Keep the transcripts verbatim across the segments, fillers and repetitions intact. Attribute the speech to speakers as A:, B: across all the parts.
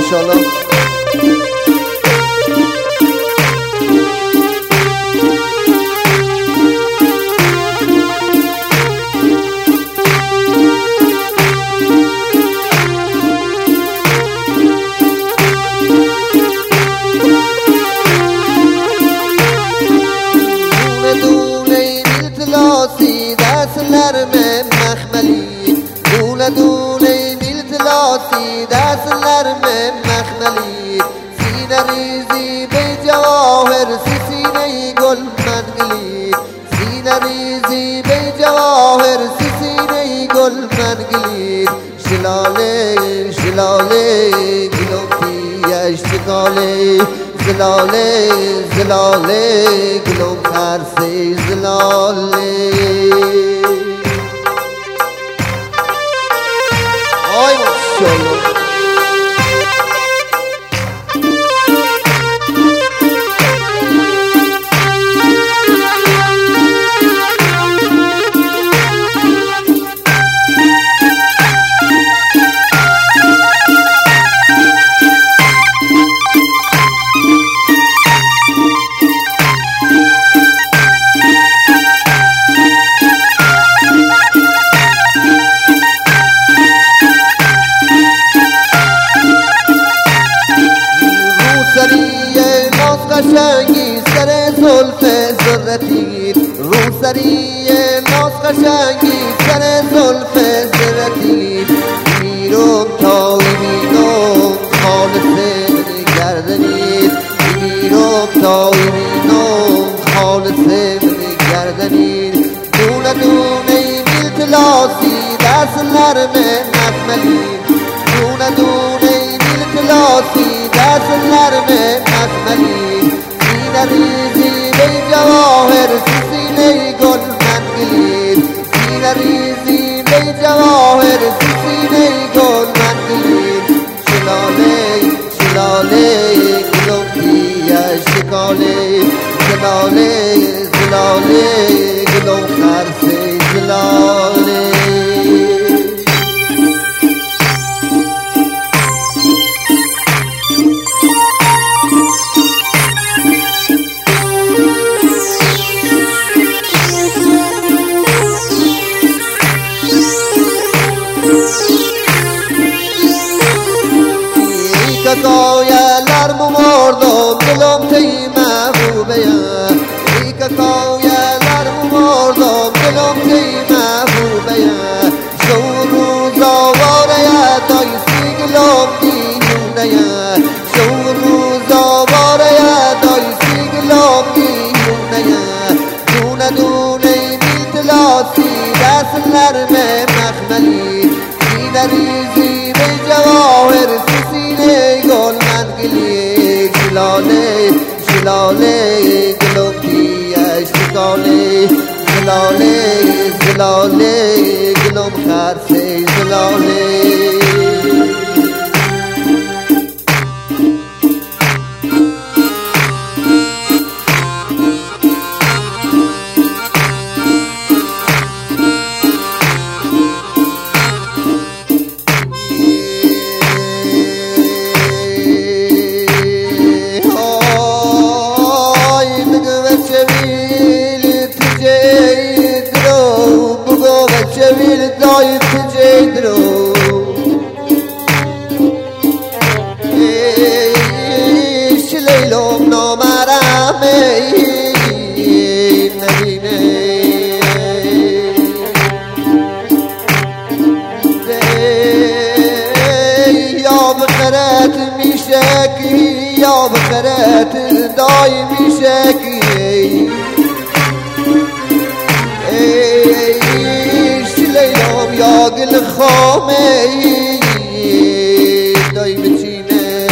A: ماشاءالله.
B: دستلرم مخملی دونه دونه دیل تلاسی دستلرم مخملی سینه ریزی به جواهر سینه گل منگلی سینه ریزی به جواهر سینه گل منگلی شلاله شلاله گلوم پیش شکاله زلاله زلاله گلوم خرسه زلاله آی ماشاءالله. قشنگی سر زلف زرتی روسری ناز قشنگی سر زلف زرتی میرم تا میرم خالص گردنی میرم تا میرم خالص گردنی دونه دونه میل تلاسی دست نرم مخملی دونه دونه میل تلاسی دست نرم مخملی سینه ریزی به جواهر سینه گل منگلی سینه ریزی به جواهر سینه گل منگلی شلاله شلاله گلوم پیش شکاله زلاله زلاله گلوم خرسه زلاله کایا مردم دلم تی محبوبه ای کایا مردم دلم تی محبوبه شو روز آواره دای سیگلم دیونه شو روز آواره دای سیگلم دیونه دونه دونه میل تلاسی دست نرم مخملی سینه ریزی به جواهر سینه گل منگلی شلاله شلاله گلوم پیش شکاله زلاله زلاله گلوم خرسه زلاله جمیل دای تجدرو ایش لیلم نامرم نبینه یا بخرت میشکی یا بخرت دای میشکی یا گل خامه دای بچینه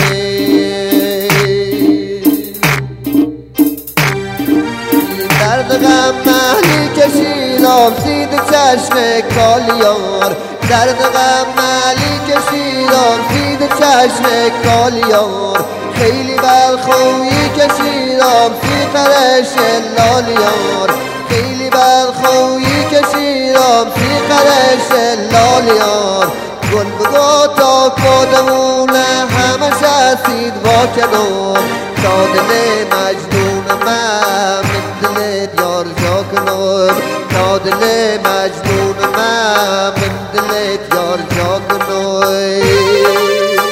B: درد غم محلی کشیدم زید چشم کالیار درد غم محلی کشیدم زید چشم کالیار خیلی بلخویی کشیدم فی قرش لالیار خیلی بلخویی کشیدم فی قرش لالیار گل بگو تا کدمونه همه تا کنم تا دل مجنون من من دلت یار جا کنم تا دل مجنون من من دلت یار جا کنم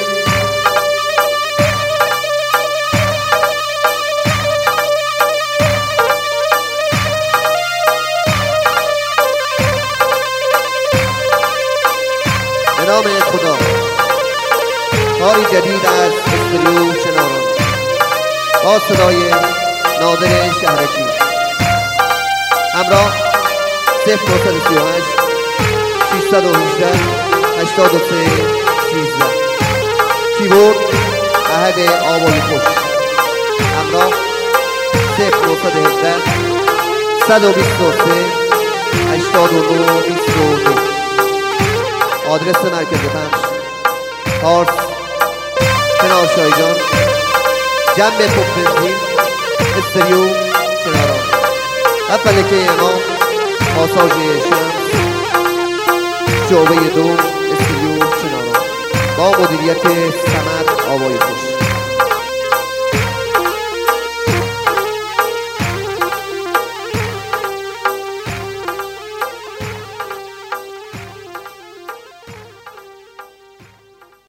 B: به نام خدا. کاری جدید از استودیو شناران با صدای نادر شهرکی همراه صفر نهصد و سی و هشت ششصد و هجده هشتاد و سه سیزده کیبورد احد آوای خوش همراه صفر نهصد و هفده صد و بیست و سه هشتاد و نه بیست و دو آدرس مرکز پخش پارس کنار شایجان جنب پمپ استریو شناران و فلکه امام پاساژ شمس شعبه دو استریو شناران با مدیریت صمد آوای خوش.